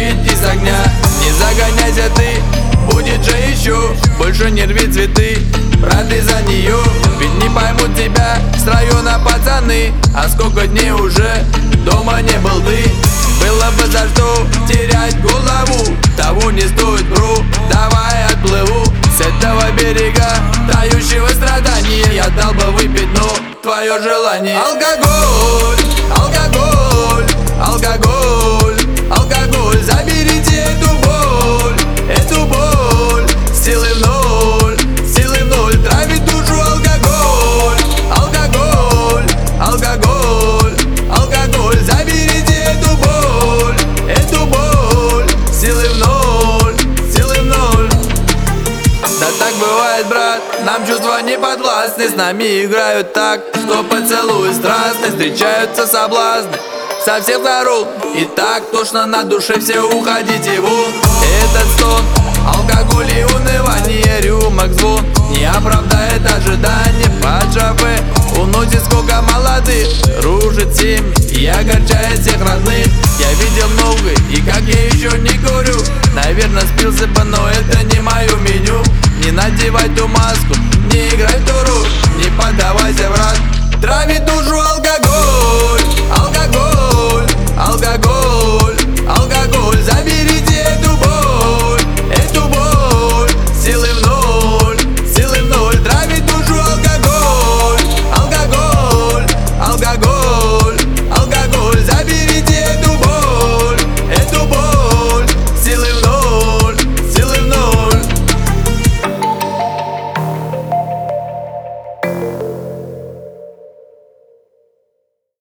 вытащить из огня. Не загоняйся ты, будет же еще больше не рви цветы, брат, ты за нее. Ведь не поймут тебя с района пацаны, а сколько дней уже дома не был ты. Было бы за что терять голову, того не стоит, бро, давай отплыву с этого берега, тающего страдания. Я дал бы выпить, но твое желание. Алкоголь, алкоголь, алкоголь, алкоголь, заберите эту боль, силы в ноль, силы в ноль, травит душу алкоголь, алкоголь, алкоголь, алкоголь, заберите эту боль, силы в ноль, силы в ноль. Да так бывает, брат, нам чувства не подвластны, с нами играют так, что поцелуи страстны, встречаются соблазны со всех сторон. И так тошно на душе, все уходите вон. Этот стон, алкоголь и унывание, рюмок звон не оправдает ожидания. Под шофе уносит сколько молодых, рушит семьи и огорчает всех родных.